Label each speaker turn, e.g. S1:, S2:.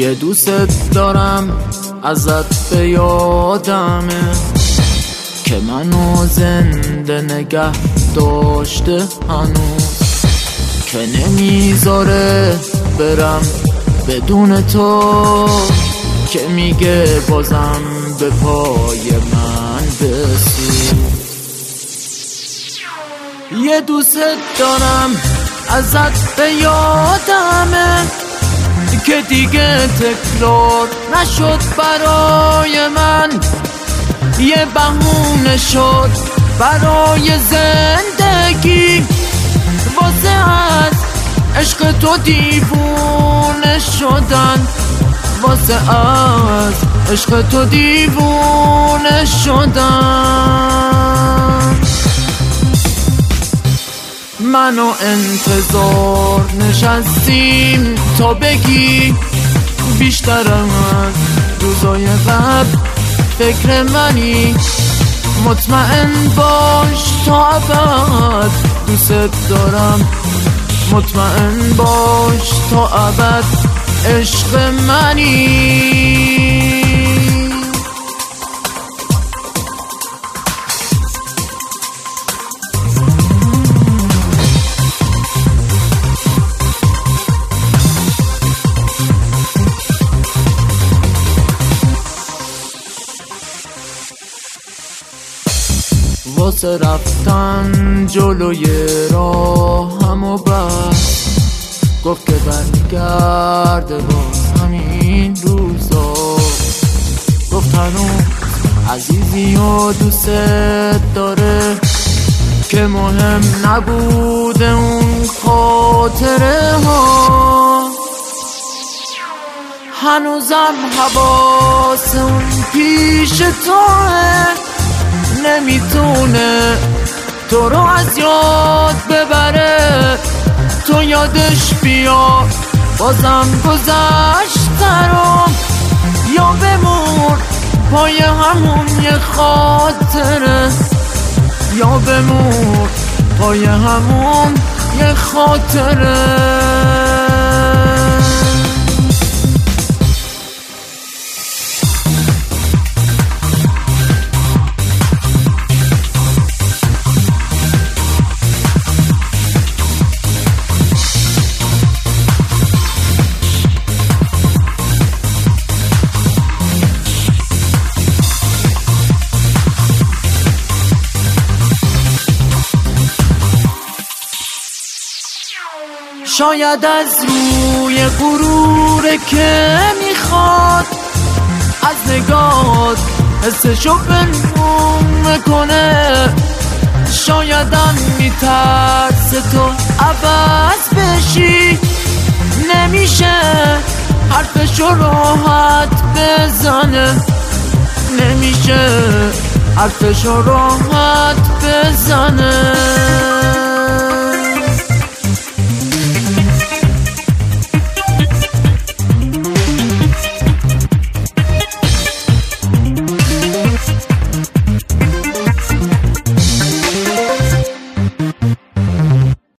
S1: یه دوست دارم ازت به یادمه که منو زنده نگه داشته هنوز، که نمیذاره برم بدون تو، که میگه بازم به پای من بسوز. یه دوست دارم ازت به یادمه که دیگه تکرار نشد برای من، یه بهونه شد برای زندگی، واسه از عشق تو دیوونه شدن، واسه از عشق تو دیوونه شدن. منو انتظار نشستیم تا بگی بیشتر از روزای قبل فکر منی، مطمئن باش تا ابد دوست دارم، مطمئن باش تا ابد عشق منی. واسه رفتن جلوی راهم و بس گفت که برگرده باز همین روزا، گفت هنوز عزیزی و دوست داره که مهم نبوده اون خاطره ها، هنوزم حواس اون پیش توه، نمیتونه تو رو از یاد ببره، تو یادش بیا بازم گذشته رو، یا بمون پای همون یه خاطره، یا بمون پای همون یه خاطره. شاید از روی غروره که میخواد از نگات حسشو پنهون میکنه، شایدم میترسه تو عوض بشی، نمیشه حرفشو راحت بزنه، نمیشه حرفشو راحت بزنه.